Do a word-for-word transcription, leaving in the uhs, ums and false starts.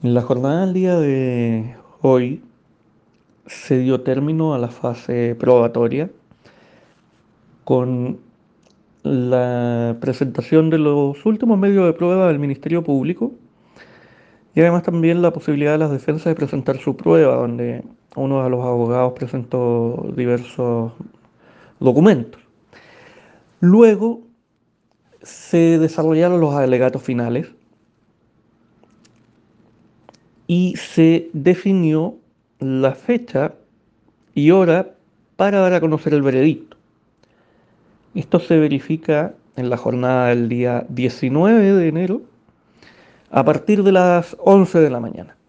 En la jornada del día de hoy se dio término a la fase probatoria con la presentación de los últimos medios de prueba del Ministerio Público y además también la posibilidad de las defensas de presentar su prueba, donde uno de los abogados presentó diversos documentos. Luego se desarrollaron los alegatos finales y se definió la fecha y hora para dar a conocer el veredicto. Esto se verifica en la jornada del día diecinueve de enero a partir de las once de la mañana.